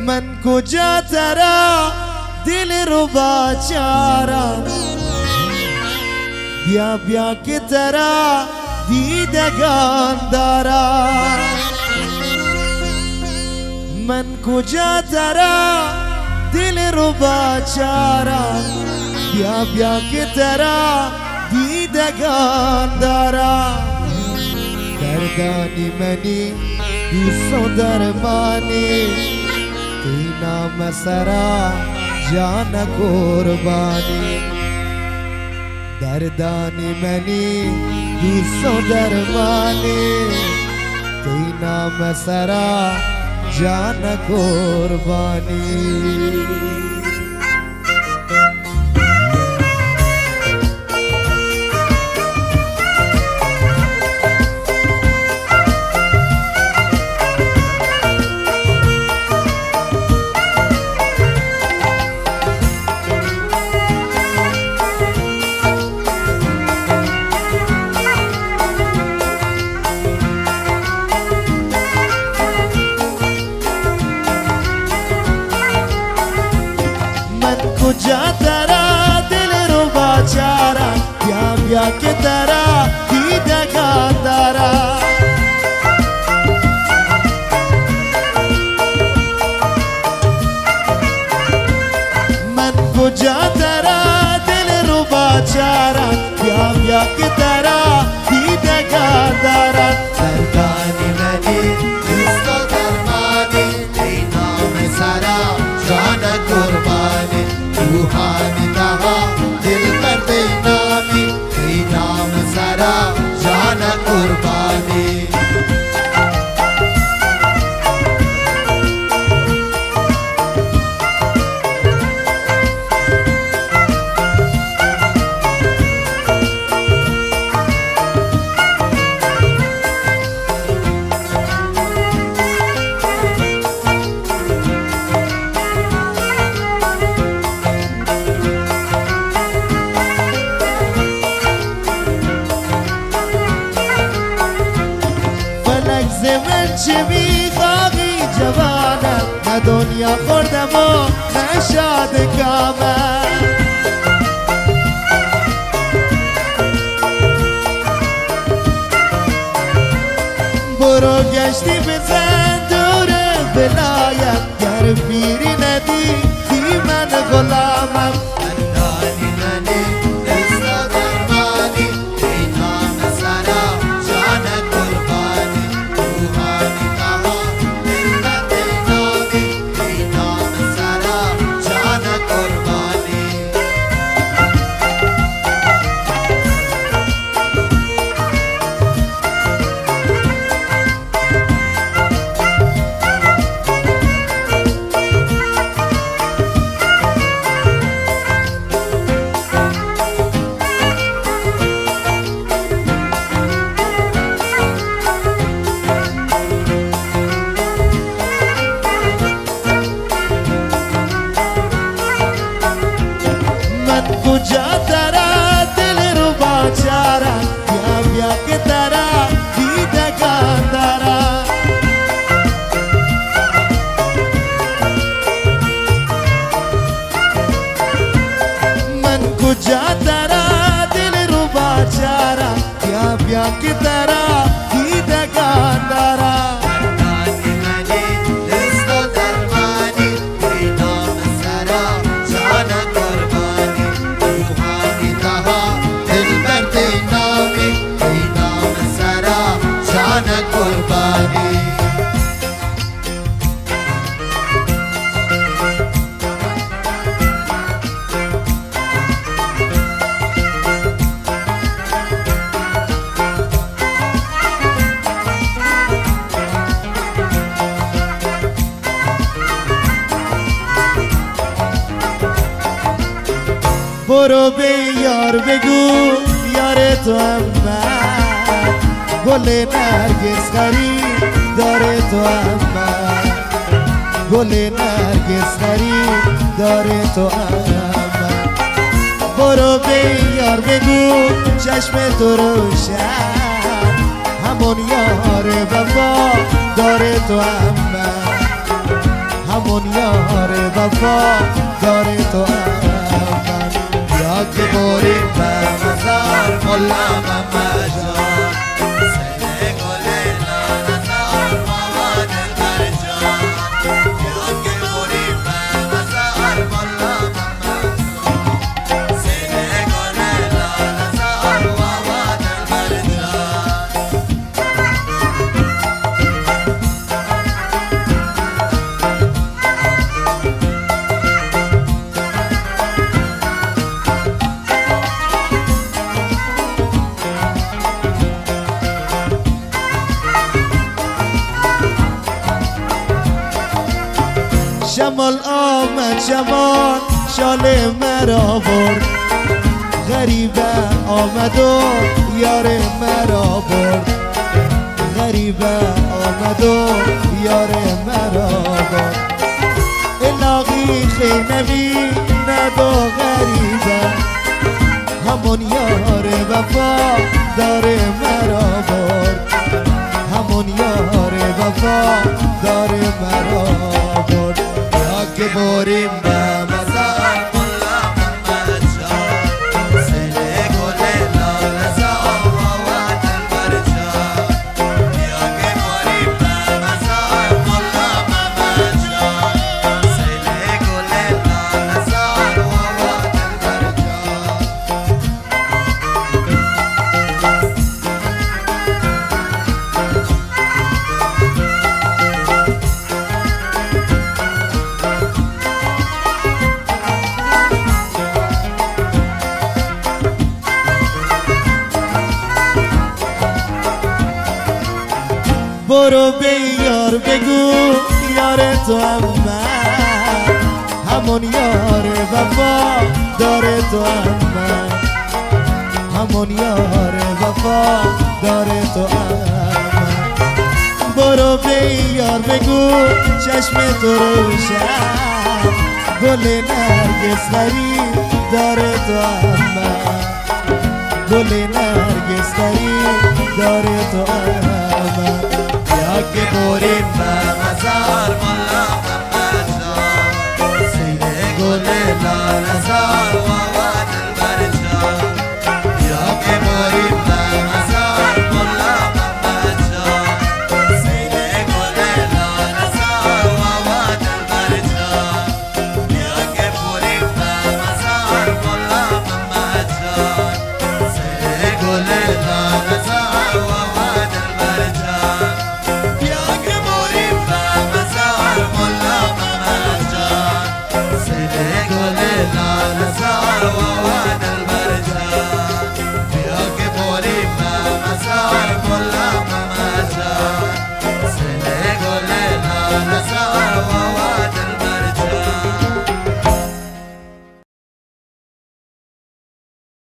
من کجا ترا دل رو باچارم، بیا بیا که ترا دیدگان دارم. من کجا ترا دل رو باچارم، بیا بیا که ترا دیدگان دارم. دردانی منی دوست و درمانی، ای نام سرا جان قربانی. دردانی منی دوست و درمانی، ای نام سرا جان قربانی. کجا ترا دل رو باچارم، بیا بیا که ترا دیدگان دارم. من کجا ترا دل رو باچارم، بیا بیا که ترا دیدگان دارم. دردانی منی دوست و درمانی، ای نام سرا جان قربانی. روحانی تها دل برد نامی، ای نام سرا جان قربانی. من چه میخواهی جوانم، نه دنیا خوردم و نه شادکامم. برو گشتی بزن دور بلایم، گر پیری ندیدی من غلامم. دردانی منی دوست و درمانی، ای نام سرا جان قربانی. روحانی تها دل برد نامی، ای نام سرا جان قربانی. کجا ترا دل رو باچارم، بیا بیا که ترا دیدگان دارم. من کجا ترا دل رو باچارم، بیا بیا که ترا دیدگان دارم. دردانی منی دوست و درمانی، ای نام سرا جان قربانی. روحانی تها دل برد نامی، ای نام سرا جان قربانی. برو به یار بگو یار تو هم من، گل نرگس خرید داره تو هم من. گل نرگس خرید داره تو هم من. برو به یار بگو چشم تو روشن، همون یار وفا داره تو هم من. همون یار وفا داره تو من. یا که بریم به مزار ملا محمد جان سر گل لالزار بابا دلبر جان یا که بریم به مزار ملا محمد جان سر گل لالزار بابا دلبر جان شمال آمد شمال شال مرا برد غریبه آمد و یار مرا برد غریبه آمد و یار مرا برد الاغی خینوی ندو غریبه همون یار وفا داره مرا برد همون یار وفا داره مرا برد که بریم به مزار ملا محمد جان سر گل لالزار بابا دلبر جان یا که بریم به مزار ملا محمد جان سر گل لالزار بابا دلبر جان برو به یار بگو یار تو هم من همون یار وفا داره تو هم من همون یار وفا داره تو هم من برو به یار بگو چشم تو روشن گل نرگس غریب داره تو هم من گل نرگس غریب داره تو هم من یا که بریم